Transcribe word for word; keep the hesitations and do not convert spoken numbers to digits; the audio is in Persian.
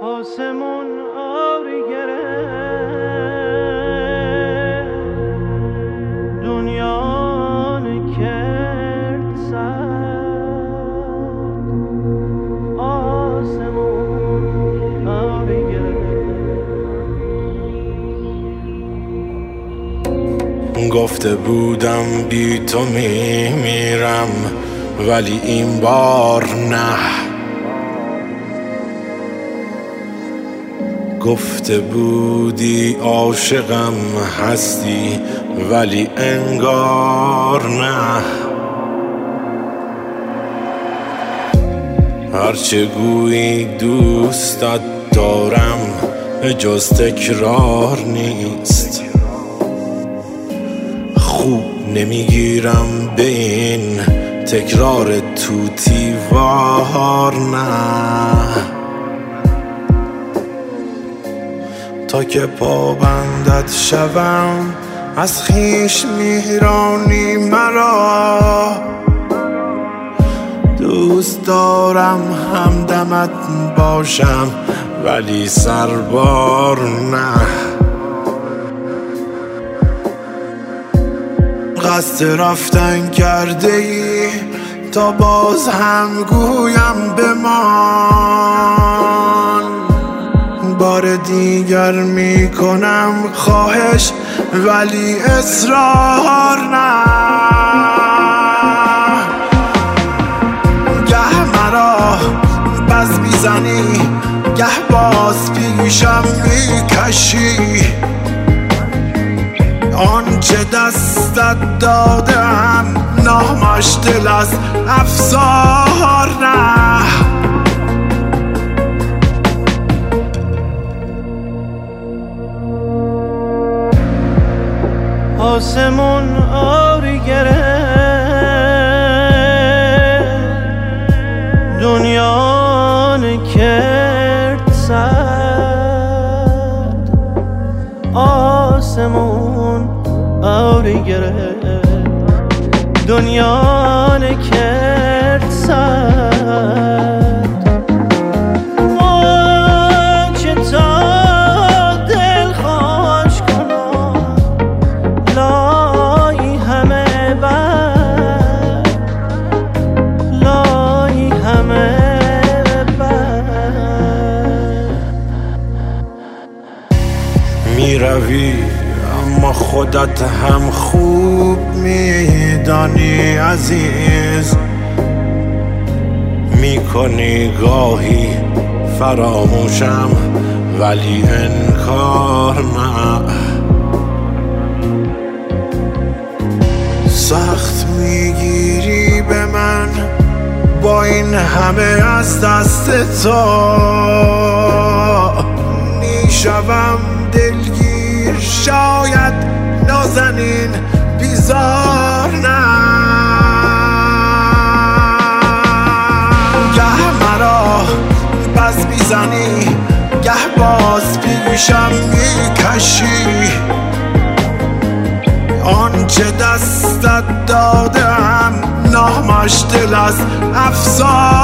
آسمون آبی گرفت، دنیا کرد سرد. آسمون آبی گرفت. گفته بودم بی تو میمیرم، ولی این بار نه. گفته بودی عاشقم هستی، ولی انگار نه. هرچه گویی دوستت دارم جز تکرار نیست. خوب نمیگیرم به این تکرار توتی وار نه. تا که پابندت شوم از خویش میرانی مرا. دوست دارم همدمت باشم ولی سربار نه. قصد رفتن کرده ای تا باز هم گویم بمان. بار دیگر میکنم خواهش ولی اصرار نه. گه مرا بز میزنی گه باز پیشم میکشی. آنچه دستت دادم نامش دل از افسار نه. آسمون آبی گرفت، دنیا کرد سرد. آسمون آبی گرفت، دنیا کرد سرد. میروی اما خودت هم خوب میدانی عزیز. میکنی گاهی فراموشم ولی انکار نه. سخت میگیری به من با این همه از دست تو. میشوم دلگیر شاید نازنین بیزار نه. گه مرا بز میزنی گه باز پیشم میکشی. آنچه دستت دادم نامش دل از افسار